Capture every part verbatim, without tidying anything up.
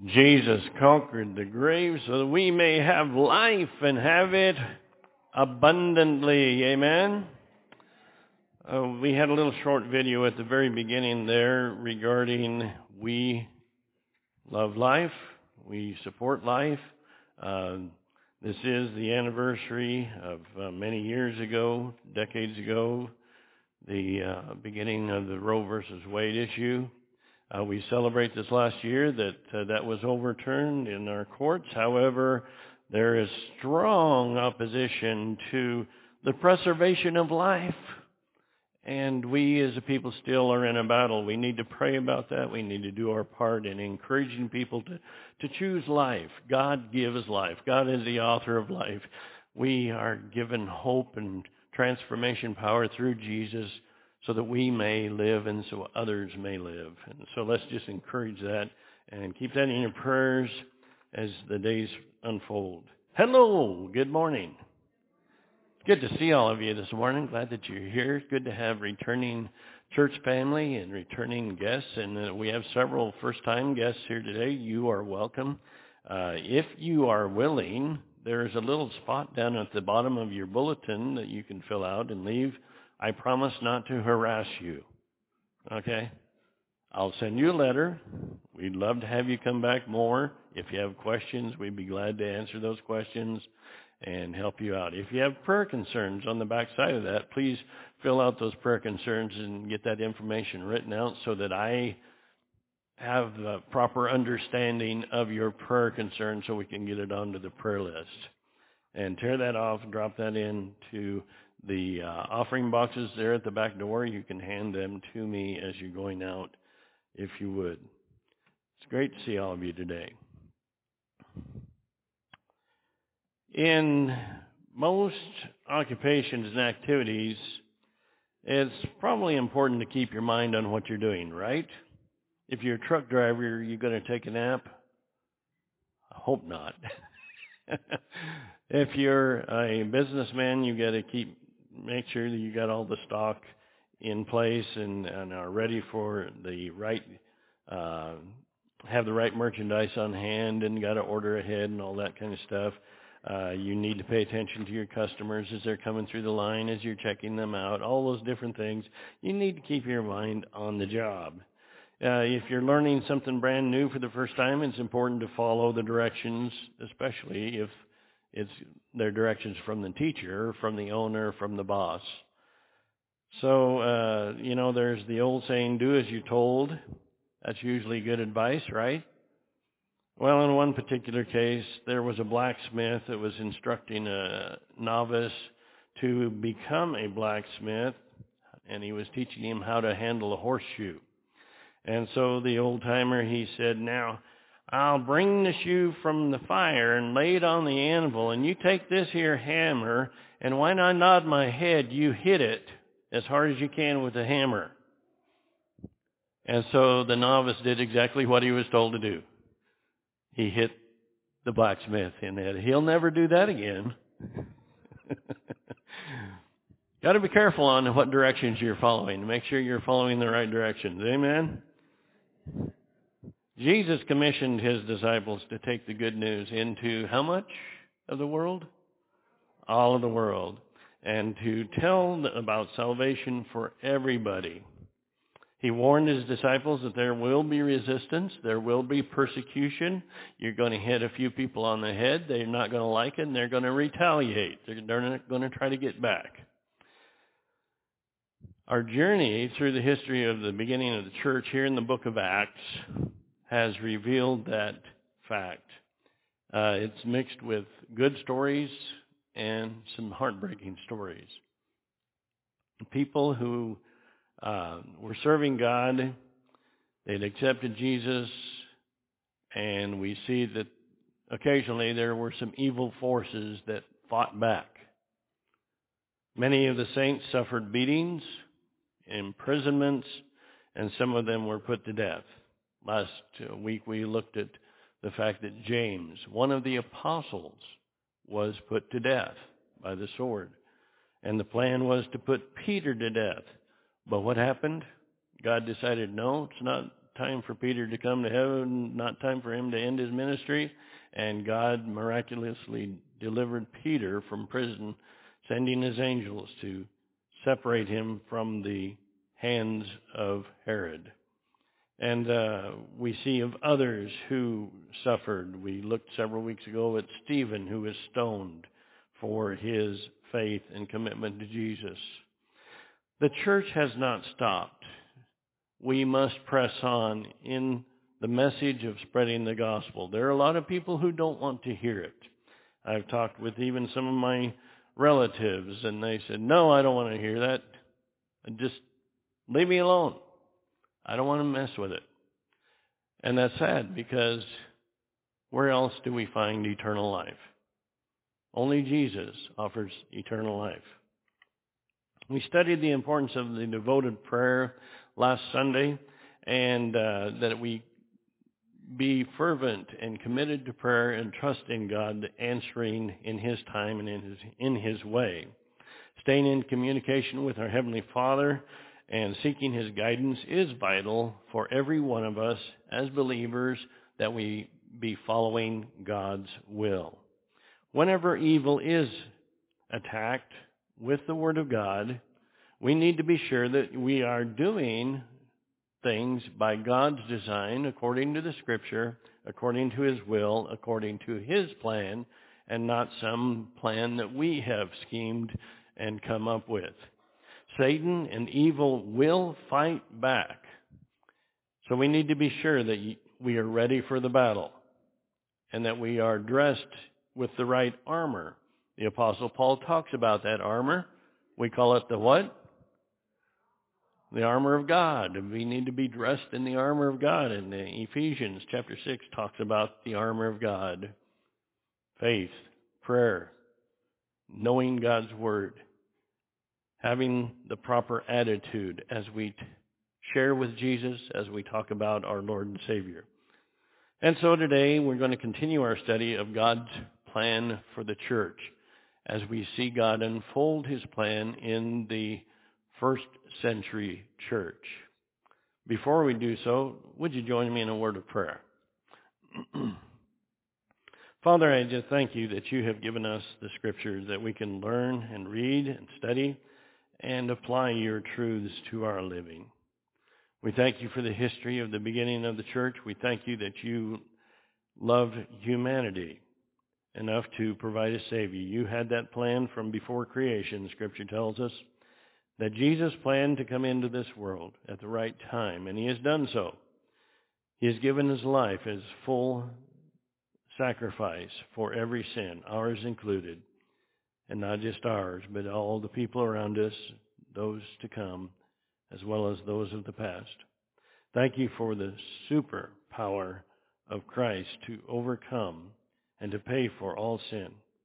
Jesus conquered the grave so that we may have life and have it abundantly. Amen? Uh, we had a little short video at the very beginning there regarding we love life, we support life. Uh, this is the anniversary of uh, many years ago, decades ago, the uh, beginning of the Roe versus Wade issue. Uh, we celebrate this last year that uh, that was overturned in our courts. However, there is strong opposition to the preservation of life. And we as a people still are in a battle. We need to pray about that. We need to do our part in encouraging people to, to choose life. God gives life. God is the author of life. We are given hope and transformation power through Jesus so that we may live and so others may live. And so let's just encourage that and keep that in your prayers as the days unfold. Hello, good morning. Good to see all of you this morning. Glad that you're here. It's good to have returning church family and returning guests. And uh, we have several first-time guests here today. You are welcome. Uh, if you are willing, there's a little spot down at the bottom of your bulletin that you can fill out and leave. I promise not to harass you. Okay? I'll send you a letter. We'd love to have you come back more. If you have questions, we'd be glad to answer those questions and help you out. If you have prayer concerns on the back side of that, please fill out those prayer concerns and get that information written out so that I have the proper understanding of your prayer concern so we can get it onto the prayer list. And tear that off and drop that into the uh, offering boxes there at the back door. You can hand them to me as you're going out, if you would. It's great to see all of you today. In most occupations and activities, it's probably important to keep your mind on what you're doing, right? If you're a truck driver, are you going to take a nap? I hope not. If you're a businessman, you got to keep make sure that you got all the stock in place and, and are ready for the right, uh, have the right merchandise on hand and got to order ahead and all that kind of stuff. Uh, you need to pay attention to your customers as they're coming through the line, as you're checking them out, all those different things. You need to keep your mind on the job. Uh, if you're learning something brand new for the first time, it's important to follow the directions, especially if it's their directions from the teacher, from the owner, from the boss. So, uh, you know, there's the old saying, do as you're told. That's usually good advice, right? Well, in one particular case, there was a blacksmith that was instructing a novice to become a blacksmith, and he was teaching him how to handle a horseshoe. And so the old-timer, he said, now, I'll bring the shoe from the fire and lay it on the anvil, and you take this here hammer, and when I nod my head, you hit it as hard as you can with the hammer. And so the novice did exactly what he was told to do. He hit the blacksmith in the head. He'll never do that again. Got to be careful on what directions you're following. Make sure you're following the right directions. Amen? Jesus commissioned his disciples to take the good news into how much of the world? All of the world. And to tell about salvation for everybody. He warned his disciples that there will be resistance, there will be persecution. You're going to hit a few people on the head. They're not going to like it, and they're going to retaliate. They're not going to try to get back. Our journey through the history of the beginning of the church here in the book of Acts has revealed that fact. Uh, it's mixed with good stories and some heartbreaking stories. People who Uh, we're serving God. They'd accepted Jesus, and we see that occasionally there were some evil forces that fought back. Many of the saints suffered beatings, imprisonments, and some of them were put to death. Last week we looked at the fact that James, one of the apostles, was put to death by the sword. And the plan was to put Peter to death. But what happened? God decided, no, it's not time for Peter to come to heaven, not time for him to end his ministry. And God miraculously delivered Peter from prison, sending his angels to separate him from the hands of Herod. And uh, we see of others who suffered. We looked several weeks ago at Stephen, who was stoned for his faith and commitment to Jesus. The church has not stopped. We must press on in the message of spreading the gospel. There are a lot of people who don't want to hear it. I've talked with even some of my relatives, and they said, no, I don't want to hear that. Just leave me alone. I don't want to mess with it. And that's sad, because where else do we find eternal life? Only Jesus offers eternal life. We studied the importance of the devoted prayer last Sunday, and uh, that we be fervent and committed to prayer and trust in God, answering in His time and in His, in His way. Staying in communication with our Heavenly Father and seeking His guidance is vital for every one of us as believers, that we be following God's will. Whenever evil is attacked with the Word of God, we need to be sure that we are doing things by God's design, according to the Scripture, according to His will, according to His plan, and not some plan that we have schemed and come up with. Satan and evil will fight back. So we need to be sure that we are ready for the battle and that we are dressed with the right armor. The Apostle Paul talks about that armor. We call it the what? The armor of God. We need to be dressed in the armor of God. And Ephesians chapter six talks about the armor of God. Faith, prayer, knowing God's word, having the proper attitude as we t- share with Jesus, as we talk about our Lord and Savior. And so today we're going to continue our study of God's plan for the church as we see God unfold His plan in the first century church. Before we do so, would you join me in a word of prayer? Father, I just thank you that you have given us the Scriptures that we can learn and read and study and apply your truths to our living. We thank you for the history of the beginning of the church. We thank you that you loved humanity enough to provide a Savior. You had that plan from before creation, Scripture tells us, that Jesus planned to come into this world at the right time, and He has done so. He has given His life as full sacrifice for every sin, ours included, and not just ours, but all the people around us, those to come, as well as those of the past. Thank you for the super power of Christ to overcome and to pay for all sin.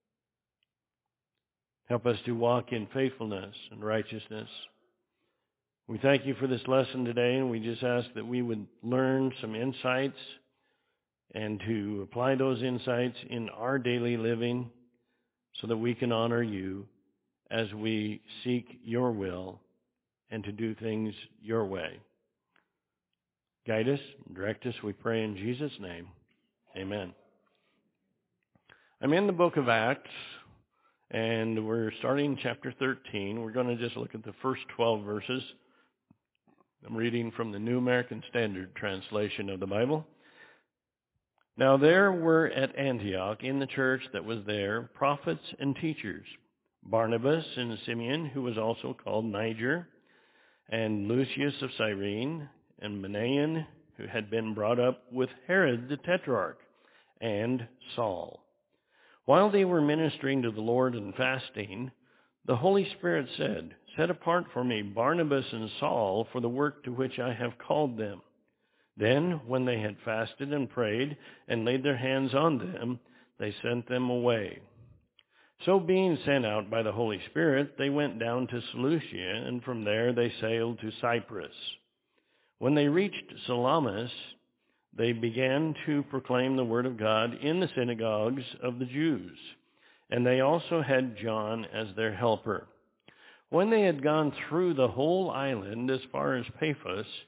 Help us to walk in faithfulness and righteousness. We thank you for this lesson today, and we just ask that we would learn some insights and to apply those insights in our daily living so that we can honor you as we seek your will and to do things your way. Guide us, direct us, we pray in Jesus' name. Amen. I'm in the book of Acts, and we're starting chapter thirteen. We're going to just look at the first twelve verses. I'm reading from the New American Standard Translation of the Bible. Now there were at Antioch, in the church that was there, prophets and teachers, Barnabas and Simeon, who was also called Niger, and Lucius of Cyrene, and Manaen, who had been brought up with Herod the Tetrarch, and Saul. While they were ministering to the Lord and fasting, the Holy Spirit said, "Set apart for me Barnabas and Saul for the work to which I have called them." Then, when they had fasted and prayed and laid their hands on them, they sent them away. So being sent out by the Holy Spirit, they went down to Seleucia, and from there they sailed to Cyprus. When they reached Salamis, they began to proclaim the word of God in the synagogues of the Jews, and they also had John as their helper. When they had gone through the whole island as far as Paphos,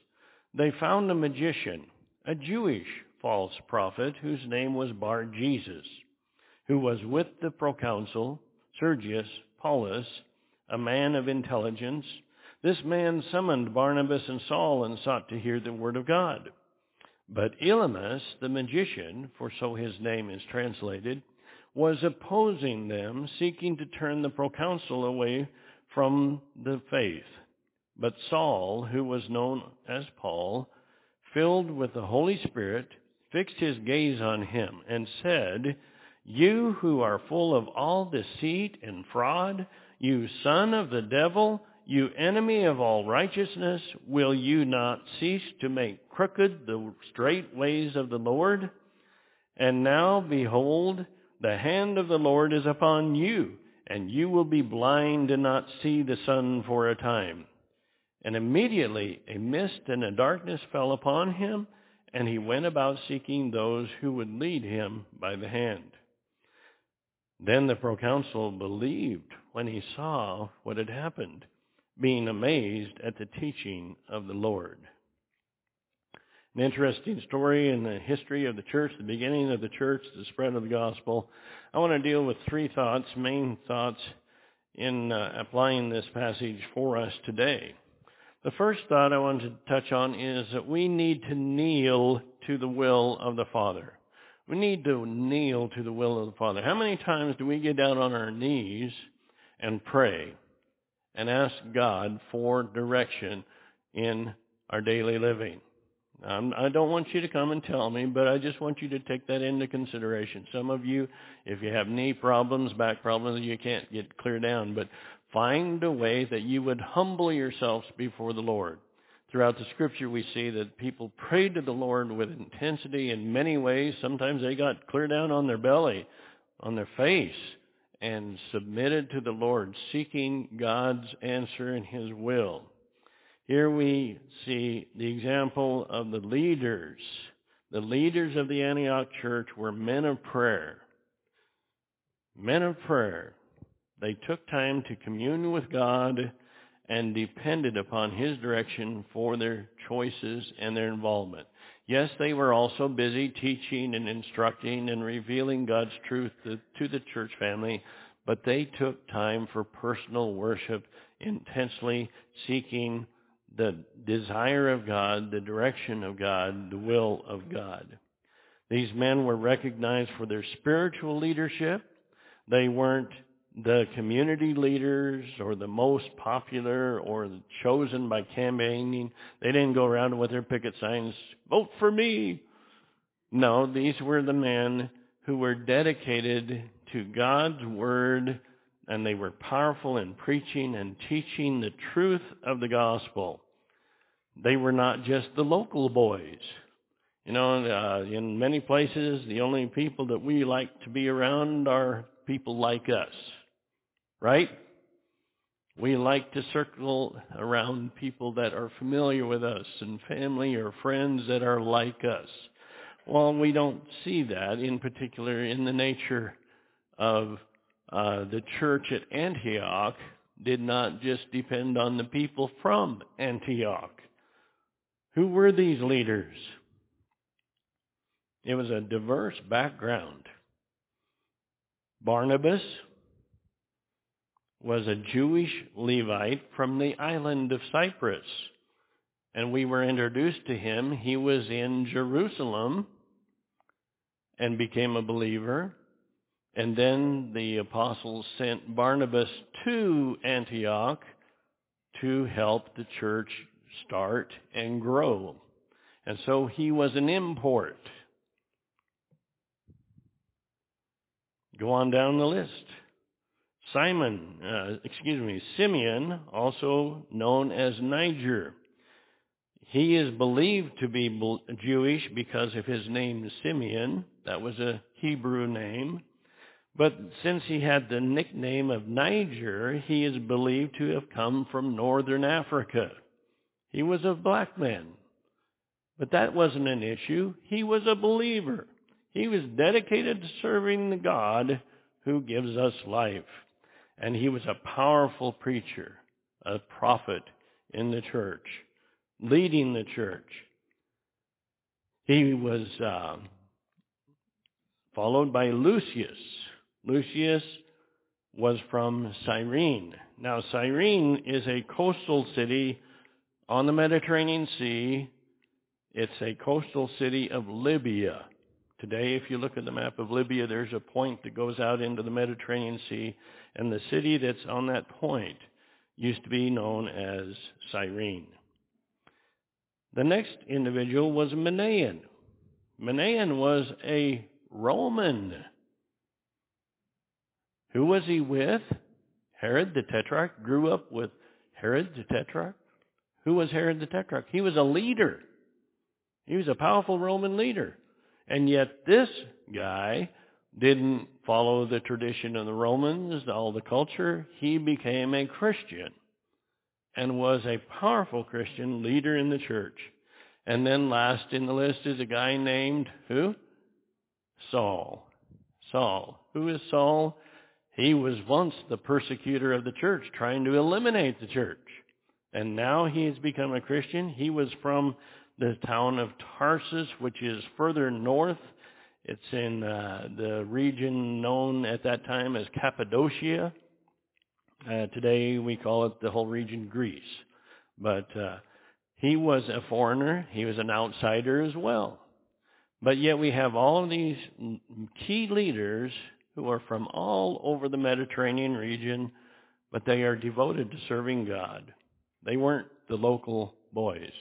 They found a magician, a Jewish false prophet whose name was Bar-Jesus, who was with the proconsul Sergius Paulus, a man of intelligence. This man summoned Barnabas and Saul and sought to hear the word of God. But Elymas, the magician, for so his name is translated, was opposing them, seeking to turn the proconsul away from the faith. But Saul, who was known as Paul, filled with the Holy Spirit, fixed his gaze on him and said, "You who are full of all deceit and fraud, you son of the devil, you enemy of all righteousness, will you not cease to make crooked the straight ways of the Lord? And now, behold, the hand of the Lord is upon you, and you will be blind and not see the sun for a time." And immediately a mist and a darkness fell upon him, and he went about seeking those who would lead him by the hand. Then the proconsul believed when he saw what had happened, being amazed at the teaching of the Lord. An interesting story in the history of the church, the beginning of the church, the spread of the gospel. I want to deal with three thoughts, main thoughts, in uh, applying this passage for us today. The first thought I want to touch on is that we need to kneel to the will of the Father. We need to kneel to the will of the Father. How many times do we get down on our knees and pray and ask God for direction in our daily living? Um, I don't want you to come and tell me, but I just want you to take that into consideration. Some of you, if you have knee problems, back problems, you can't get clear down, but find a way that you would humble yourselves before the Lord. Throughout the Scripture, we see that people prayed to the Lord with intensity in many ways. Sometimes they got clear down on their belly, on their face, and submitted to the Lord, seeking God's answer and His will. Here we see the example of the leaders. The leaders of the Antioch church were men of prayer. Men of prayer. They took time to commune with God and depended upon His direction for their choices and their involvement. Yes, they were also busy teaching and instructing and revealing God's truth to, to the church family, but they took time for personal worship, intensely seeking the desire of God, the direction of God, the will of God. These men were recognized for their spiritual leadership. They weren't the community leaders or the most popular or chosen by campaigning. They didn't go around with their picket signs, "Vote for me." No, these were the men who were dedicated to God's word, and they were powerful in preaching and teaching the truth of the gospel. They were not just the local boys. You know, uh, in many places, the only people that we like to be around are people like us, right? We like to circle around people that are familiar with us and family or friends that are like us. Well, we don't see that in particular in the nature of uh, the church at Antioch. Did not just depend on the people from Antioch. Who were these leaders? It was a diverse background. Barnabas was a Jewish Levite from the island of Cyprus. And we were introduced to him. He was in Jerusalem and became a believer. And then the apostles sent Barnabas to Antioch to help the church start and grow. And so he was an import. Go on down the list. Simon, uh, excuse me, Simeon, also known as Niger. He is believed to be Jewish because of his name Simeon. That was a Hebrew name. But since he had the nickname of Niger, he is believed to have come from northern Africa. He was a black man. But that wasn't an issue. He was a believer. He was dedicated to serving the God who gives us life. And he was a powerful preacher, a prophet in the church. leading the church. He was uh, followed by Lucius. Lucius was from Cyrene. Now, Cyrene is a coastal city on the Mediterranean Sea. It's a coastal city of Libya. Today, if you look at the map of Libya, there's a point that goes out into the Mediterranean Sea, and the city that's on that point used to be known as Cyrene. The next individual was Manaen. Manaen was a Roman. Who was he with? Herod the Tetrarch. Grew up with Herod the Tetrarch. Who was Herod the Tetrarch? He was a leader. He was a powerful Roman leader. And yet this guy didn't follow the tradition of the Romans, all the culture. He became a Christian and was a powerful Christian leader in the church. And then last in the list is a guy named who? Saul. Saul. Who is Saul? He was once the persecutor of the church, trying to eliminate the church. And now he has become a Christian. He was from the town of Tarsus, which is further north. It's in uh, the region known at that time as Cappadocia. Uh, today we call it the whole region Greece. But uh, he was a foreigner. He was an outsider as well. But yet we have all of these key leaders who are from all over the Mediterranean region, but they are devoted to serving God. They weren't the local boys.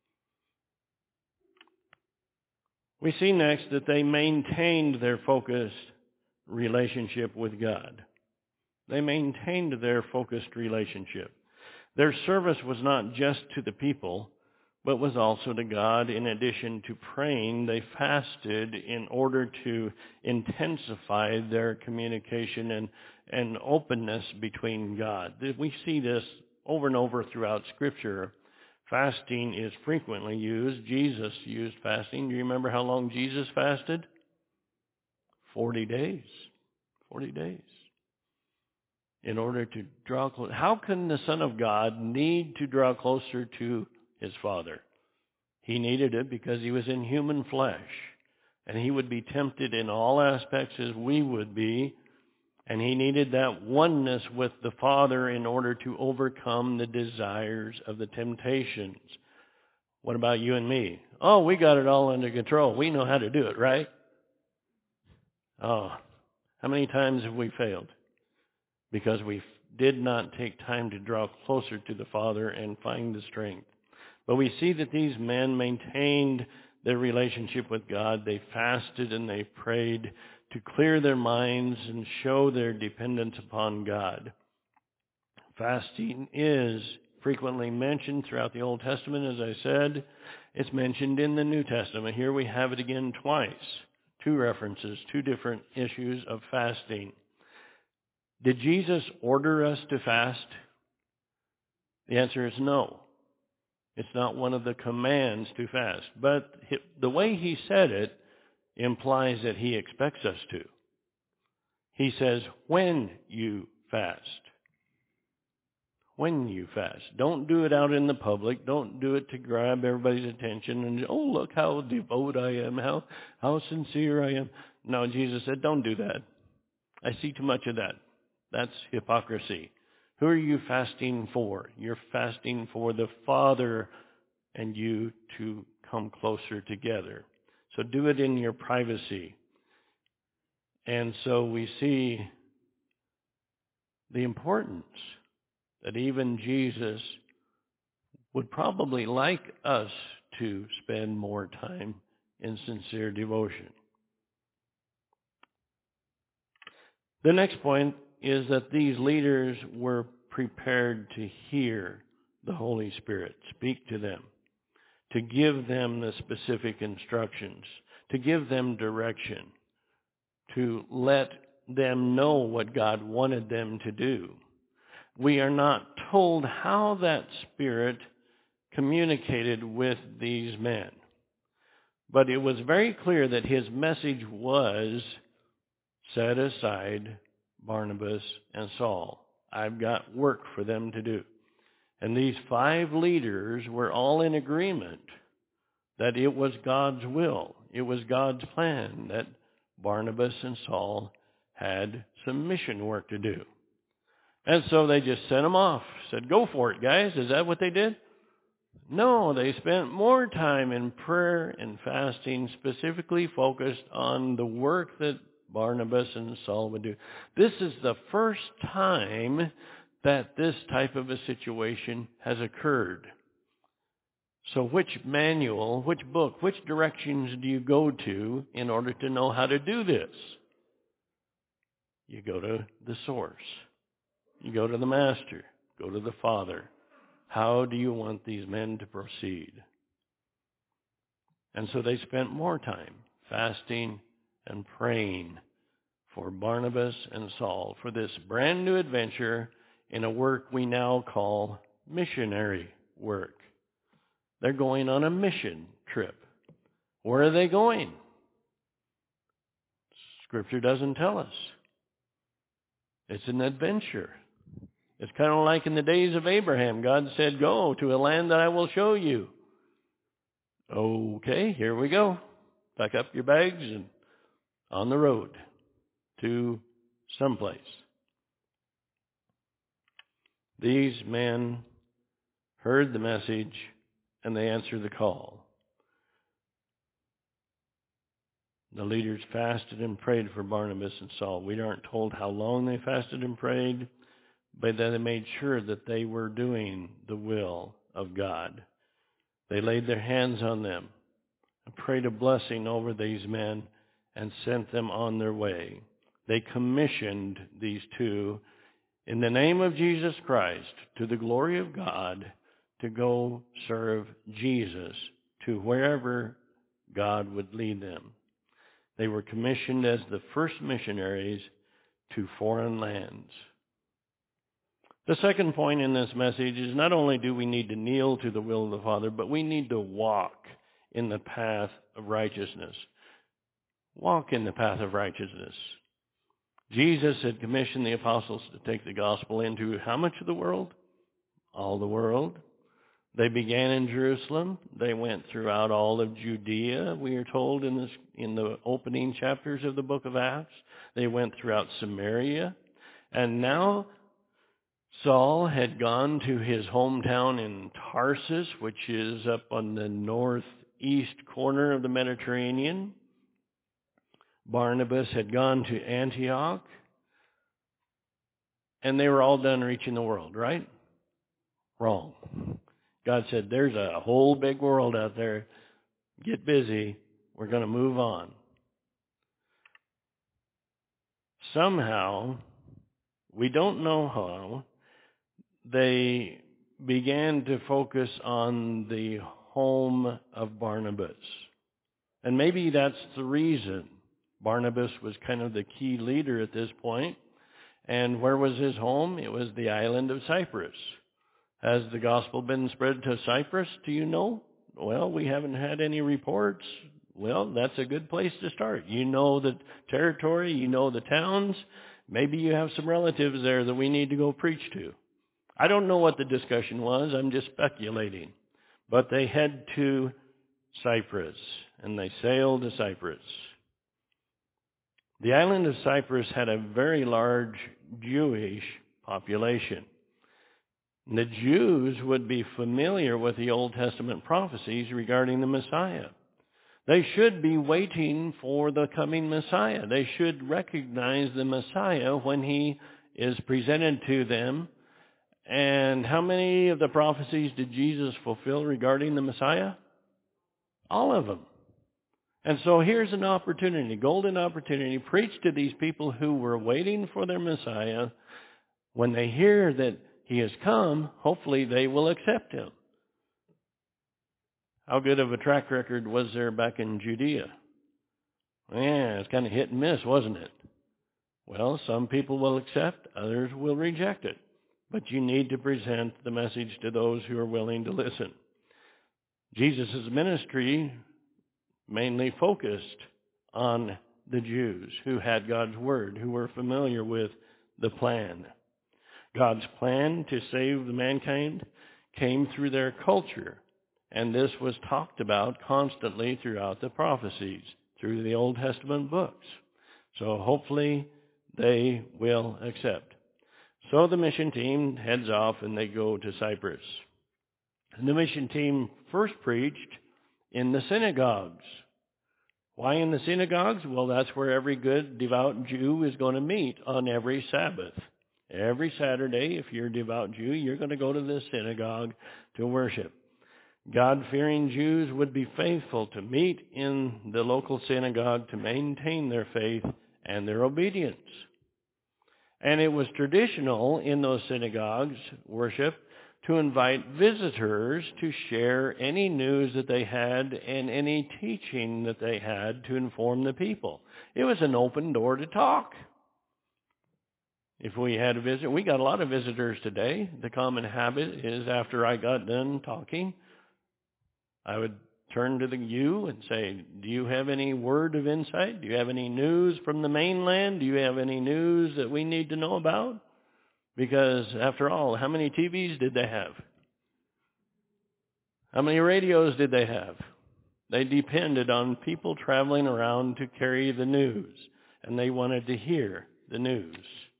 We see next that they maintained their focused relationship with God. They maintained their focused relationship. Their service was not just to the people, but was also to God. In addition to praying, they fasted in order to intensify their communication and, and openness between God. We see this over and over throughout Scripture. Fasting is frequently used. Jesus used fasting. Do you remember how long Jesus fasted? Forty days. Forty days. In order to draw close. How can the Son of God need to draw closer to his Father? He needed it because he was in human flesh. And he would be tempted in all aspects as we would be. And he needed that oneness with the Father in order to overcome the desires of the temptations. What about you and me? Oh, we got it all under control. We know how to do it, right? Oh, how many times have we failed? Because we did not take time to draw closer to the Father and find the strength. But we see that these men maintained their relationship with God. They fasted and they prayed to clear their minds and show their dependence upon God. Fasting is frequently mentioned throughout the Old Testament, as I said. It's mentioned in the New Testament. Here we have it again twice. Two references, two different issues of fasting. Did Jesus order us to fast? The answer is no. It's not one of the commands to fast. But the way he said it implies that he expects us to. He says, when you fast. When you fast. Don't do it out in the public. Don't do it to grab everybody's attention and, oh, look how devout I am, how, how sincere I am. No, Jesus said, don't do that. I see too much of that. That's hypocrisy. Who are you fasting for? You're fasting for the Father and you to come closer together. So do it in your privacy. And so we see the importance that even Jesus would probably like us to spend more time in sincere devotion. The next point is that these leaders were prepared to hear the Holy Spirit speak to them, to give them the specific instructions, to give them direction, to let them know what God wanted them to do. We are not told how that Spirit communicated with these men, but it was very clear that his message was, set aside Barnabas and Saul. I've got work for them to do. And these five leaders were all in agreement that it was God's will, it was God's plan, that Barnabas and Saul had some mission work to do. And so they just sent them off, said, go for it, guys. Is that what they did? No, they spent more time in prayer and fasting, specifically focused on the work that Barnabas and Saul would do. This is the first time that this type of a situation has occurred. So which manual, which book, which directions do you go to in order to know how to do this? You go to the source. You go to the Master. Go to the Father. How do you want these men to proceed? And so they spent more time fasting and praying for Barnabas and Saul for this brand new adventure in a work we now call missionary work. They're going on a mission trip. Where are they going? Scripture doesn't tell us. It's an adventure. It's kind of like in the days of Abraham. God said, go to a land that I will show you. Okay, here we go. Pack up your bags and on the road to someplace. These men heard the message and they answered the call. The leaders fasted and prayed for Barnabas and Saul. We aren't told how long they fasted and prayed, but they made sure that they were doing the will of God. They laid their hands on them and prayed a blessing over these men and sent them on their way. They commissioned these two in the name of Jesus Christ to the glory of God to go serve Jesus to wherever God would lead them. They were commissioned as the first missionaries to foreign lands. The second point in this message is not only do we need to kneel to the will of the Father, but we need to walk in the path of righteousness. Walk in the path of righteousness. Jesus had commissioned the apostles to take the gospel into how much of the world? All the world. They began in Jerusalem. They went throughout all of Judea, we are told in, this, in the opening chapters of the book of Acts. They went throughout Samaria. And now Saul had gone to his hometown in Tarsus, which is up on the northeast corner of the Mediterranean. Barnabas had gone to Antioch. And they were all done reaching the world, right? Wrong. God said, there's a whole big world out there. Get busy. We're going to move on. Somehow, we don't know how, they began to focus on the home of Barnabas. And maybe that's the reason. Barnabas was kind of the key leader at this point. And where was his home? It was the island of Cyprus. Has the gospel been spread to Cyprus? Do you know? Well, we haven't had any reports. Well, that's a good place to start. You know the territory. You know the towns. Maybe you have some relatives there that we need to go preach to. I don't know what the discussion was. I'm just speculating. But they head to Cyprus, and they sailed to Cyprus. The island of Cyprus had a very large Jewish population. The Jews would be familiar with the Old Testament prophecies regarding the Messiah. They should be waiting for the coming Messiah. They should recognize the Messiah when he is presented to them. And how many of the prophecies did Jesus fulfill regarding the Messiah? All of them. And so here's an opportunity, golden opportunity, preach to these people who were waiting for their Messiah. When they hear that he has come, hopefully they will accept him. How good of a track record was there back in Judea? Yeah, it's kind of hit and miss, wasn't it? Well, some people will accept, others will reject it. But you need to present the message to those who are willing to listen. Jesus' ministry mainly focused on the Jews who had God's word, who were familiar with the plan. God's plan to save the mankind came through their culture. And this was talked about constantly throughout the prophecies, through the Old Testament books. So hopefully they will accept. So the mission team heads off and they go to Cyprus. And the mission team first preached in the synagogues. Why in the synagogues? Well, that's where every good, devout Jew is going to meet on every Sabbath. Every Saturday, if you're a devout Jew, you're going to go to the synagogue to worship. God-fearing Jews would be faithful to meet in the local synagogue to maintain their faith and their obedience. And it was traditional in those synagogues, worship, to invite visitors to share any news that they had and any teaching that they had to inform the people. It was an open door to talk. If we had a visit, we got a lot of visitors today. The common habit is after I got done talking, I would turn to the you and say, do you have any word of insight? Do you have any news from the mainland? Do you have any news that we need to know about? Because after all, how many T Vs did they have? How many radios did they have? They depended on people traveling around to carry the news, and they wanted to hear the news.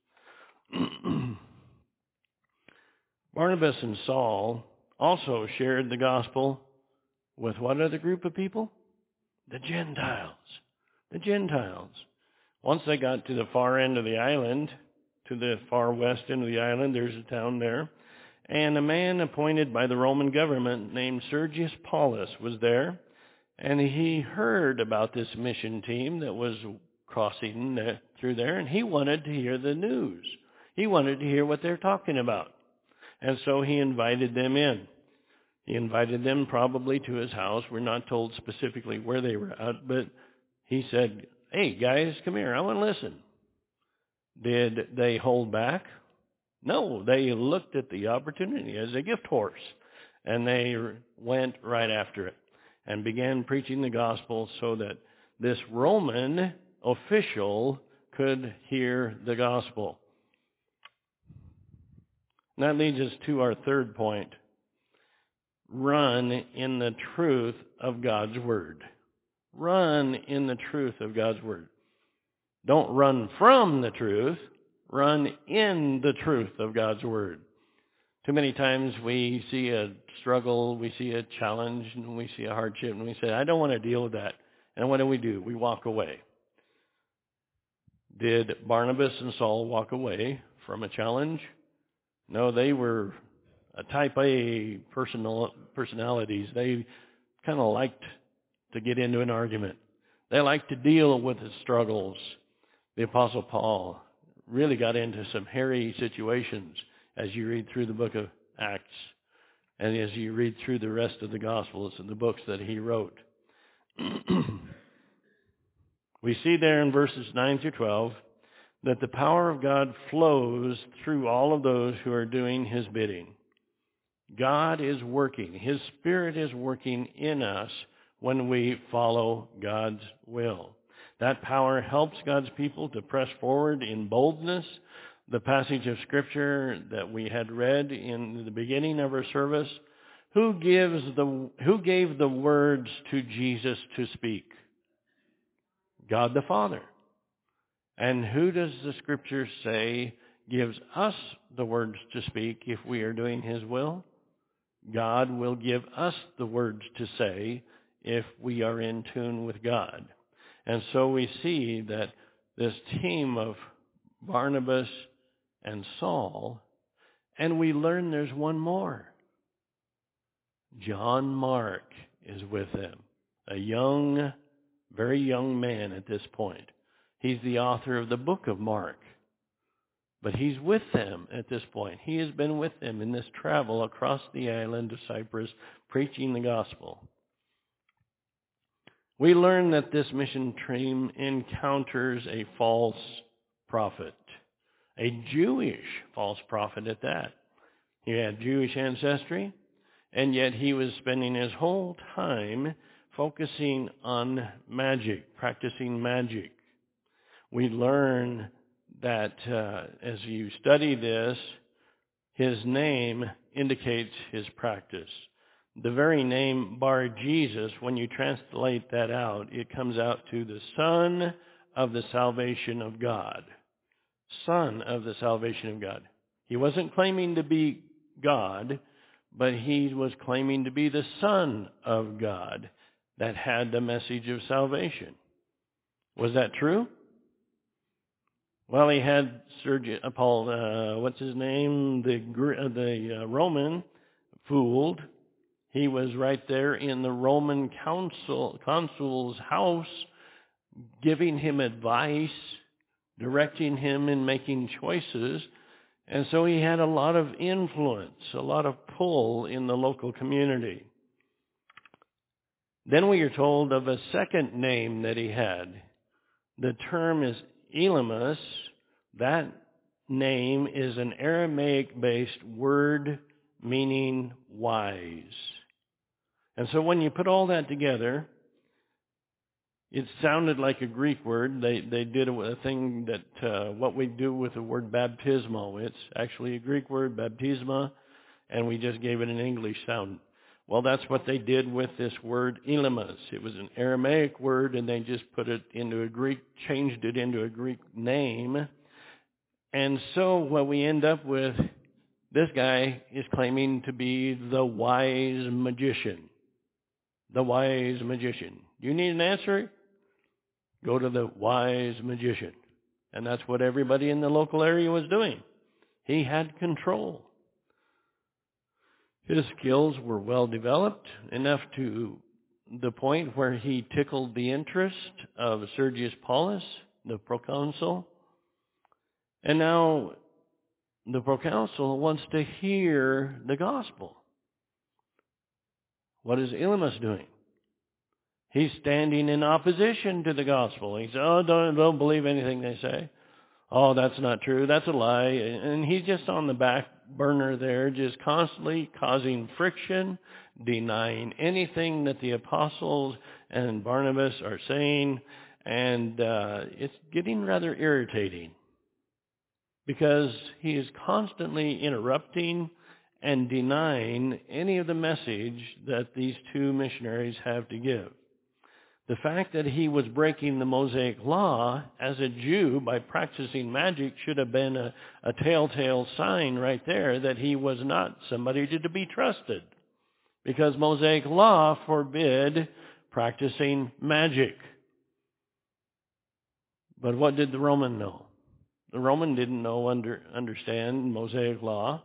Barnabas and Saul also shared the gospel with what other group of people? The Gentiles. The Gentiles. Once they got to the far end of the island, to the far west end of the island, there's a town there, and a man appointed by the Roman government named Sergius Paulus was there, and he heard about this mission team that was crossing through there, and he wanted to hear the news. He wanted to hear what they're talking about. And so he invited them in. He invited them probably to his house. We're not told specifically where they were at, but he said, hey, guys, come here. I want to listen. Did they hold back? No, they looked at the opportunity as a gift horse, and they went right after it and began preaching the gospel so that this Roman official could hear the gospel. And that leads us to our third point. Run in the truth of God's word. Run in the truth of God's word. Don't run from the truth. Run in the truth of God's word. Too many times we see a struggle, we see a challenge, and we see a hardship, and we say, I don't want to deal with that. And what do we do? We walk away. Did Barnabas and Saul walk away from a challenge? No, they were a type A personal personalities. They kind of liked to get into an argument. They liked to deal with the struggles. The Apostle Paul really got into some hairy situations as you read through the book of Acts and as you read through the rest of the Gospels and the books that he wrote. We see there in verses nine through twelve that the power of God flows through all of those who are doing his bidding. God is working. His Spirit is working in us when we follow God's will. That power helps God's people to press forward in boldness. The passage of Scripture that we had read in the beginning of our service, who gives the who gave the words to Jesus to speak? God the Father. And who does the Scripture say gives us the words to speak if we are doing his will? God will give us the words to say if we are in tune with God. And so we see that this team of Barnabas and Saul, and we learn there's one more. John Mark is with them, a young, very young man at this point. He's the author of the book of Mark. But he's with them at this point. He has been with them in this travel across the island of Cyprus, preaching the gospel. We learn that this mission team encounters a false prophet, a Jewish false prophet at that. He had Jewish ancestry, and yet he was spending his whole time focusing on magic, practicing magic. We learn that uh, as you study this, his name indicates his practice. The very name Bar Jesus, when you translate that out, it comes out to the Son of the salvation of God. Son of the salvation of God. He wasn't claiming to be God, but he was claiming to be the Son of God that had the message of salvation. Was that true? Well, he had Sergius, uh, Paul, uh, what's his name, the uh, the uh, Roman, fooled. He was right there in the Roman consul, consul's house, giving him advice, directing him in making choices. And so he had a lot of influence, a lot of pull in the local community. Then we are told of a second name that he had. The term is Elymas. That name is an Aramaic-based word meaning wise. And so when you put all that together, it sounded like a Greek word. They they did a thing that uh, what we do with the word baptismo. It's actually a Greek word, baptisma, and we just gave it an English sound. Well, that's what they did with this word Elymas. It was an Aramaic word, and they just put it into a Greek, changed it into a Greek name. And so what we end up with, this guy is claiming to be the wise magician. The wise magician. You need an answer? Go to the wise magician. And that's what everybody in the local area was doing. He had control. His skills were well developed, enough to the point where he tickled the interest of Sergius Paulus, the proconsul. And now the proconsul wants to hear the gospel. What is Elymas doing? He's standing in opposition to the gospel. He says, oh, don't, don't believe anything they say. Oh, that's not true. That's a lie. And he's just on the back burner there, just constantly causing friction, denying anything that the apostles and Barnabas are saying. And uh, it's getting rather irritating because he is constantly interrupting and denying any of the message that these two missionaries have to give. The fact that he was breaking the Mosaic law as a Jew by practicing magic should have been a, a telltale sign right there that he was not somebody to be trusted, because Mosaic law forbid practicing magic. But what did the Roman know? The Roman didn't know, under, understand Mosaic law.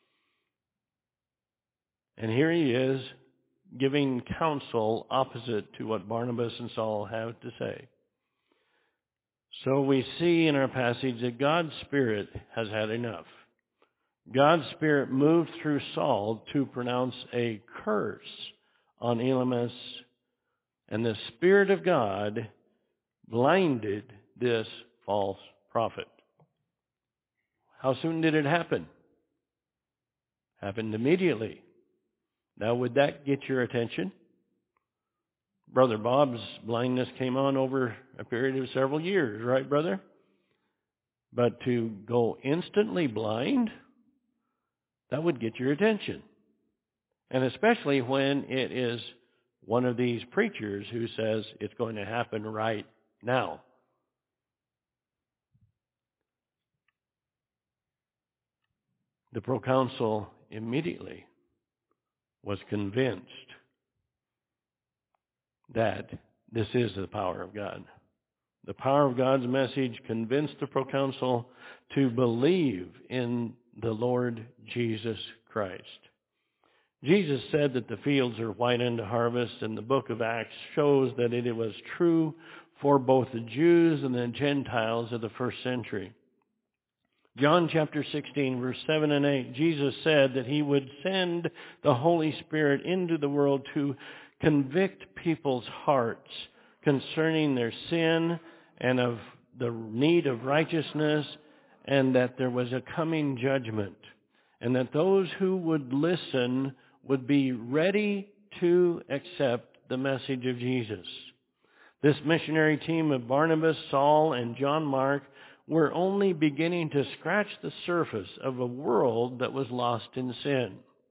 And here he is, giving counsel opposite to what Barnabas and Saul have to say. So we see in our passage that God's Spirit has had enough. God's Spirit moved through Saul to pronounce a curse on Elymas, and the Spirit of God blinded this false prophet. How soon did it happen? Happened immediately. Now, would that get your attention? Brother Bob's blindness came on over a period of several years, right, brother? But to go instantly blind, that would get your attention. And especially when it is one of these preachers who says it's going to happen right now. The proconsul immediately was convinced that this is the power of God. The power of God's message convinced the proconsul to believe in the Lord Jesus Christ. Jesus said that the fields are white unto harvest, and the book of Acts shows that it was true for both the Jews and the Gentiles of the first century. John chapter sixteen, verse seven and eight, Jesus said that he would send the Holy Spirit into the world to convict people's hearts concerning their sin and of the need of righteousness, and that there was a coming judgment, and that those who would listen would be ready to accept the message of Jesus. This missionary team of Barnabas, Saul, and John Mark were only beginning to scratch the surface of a world that was lost in sin.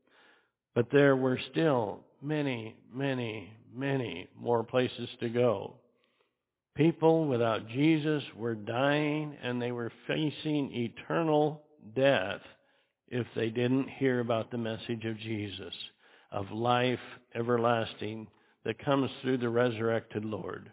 But there were still many, many, many more places to go. People without Jesus were dying, and they were facing eternal death if they didn't hear about the message of Jesus, of life everlasting that comes through the resurrected Lord.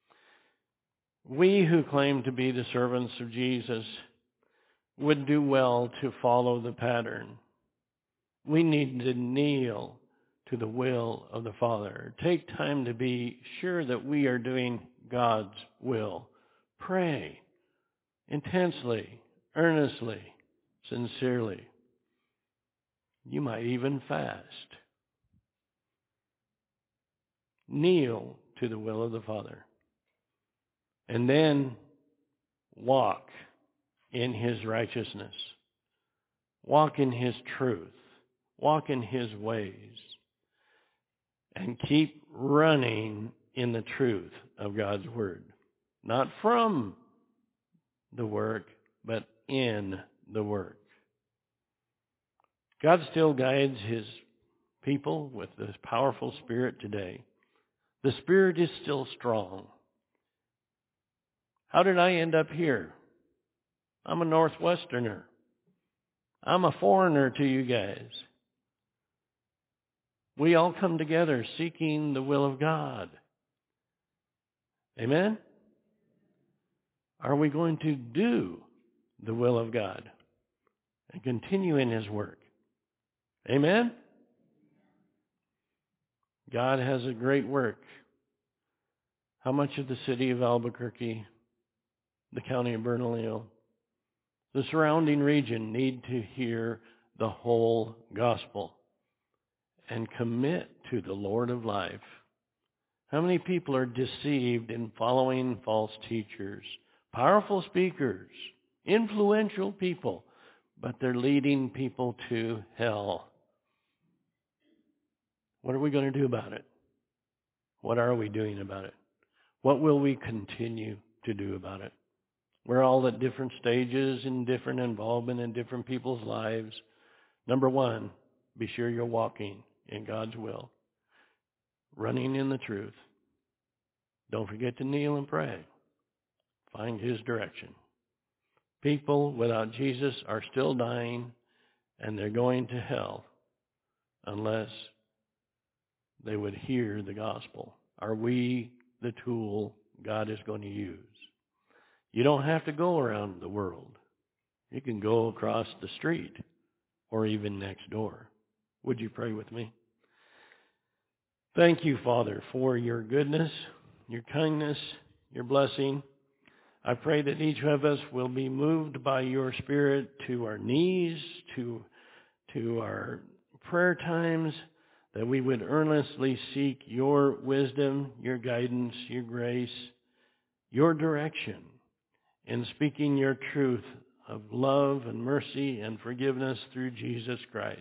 We who claim to be the servants of Jesus would do well to follow the pattern. We need to kneel to the will of the Father. Take time to be sure that we are doing God's will. Pray intensely, earnestly, sincerely. You might even fast. Kneel to the will of the Father. And then walk in His righteousness. Walk in His truth. Walk in His ways. And keep running in the truth of God's Word. Not from the work, but in the work. God still guides His people with this powerful Spirit today. The Spirit is still strong. How did I end up here? I'm a Northwesterner. I'm a foreigner to you guys. We all come together seeking the will of God. Amen? Are we going to do the will of God and continue in His work? Amen? God has a great work. How much of the city of Albuquerque, the county of Bernalillo, the surrounding region need to hear the whole gospel and commit to the Lord of life? How many people are deceived in following false teachers, powerful speakers, influential people, but they're leading people to hell? What are we going to do about it? What are we doing about it? What will we continue to do about it? We're all at different stages and different involvement in different people's lives. Number one, be sure you're walking in God's will, running in the truth. Don't forget to kneel and pray. Find His direction. People without Jesus are still dying, and they're going to hell unless they would hear the gospel. Are we the tool God is going to use? You don't have to go around the world. You can go across the street or even next door. Would you pray with me? Thank you, Father, for your goodness, your kindness, your blessing. I pray that each of us will be moved by your Spirit to our knees, to, to our prayer times, that we would earnestly seek your wisdom, your guidance, your grace, your direction in speaking your truth of love and mercy and forgiveness through Jesus Christ.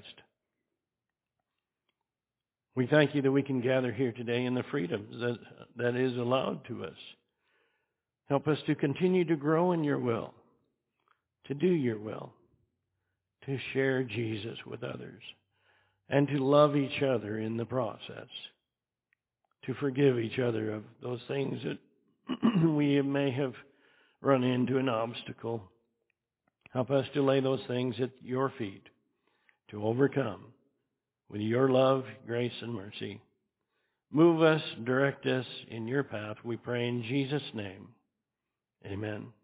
We thank you that we can gather here today in the freedom that, that is allowed to us. Help us to continue to grow in your will, to do your will, to share Jesus with others, and to love each other in the process, to forgive each other of those things that we may have run into an obstacle. Help us to lay those things at your feet, to overcome with your love, grace, and mercy. Move us, direct us in your path, we pray in Jesus' name. Amen.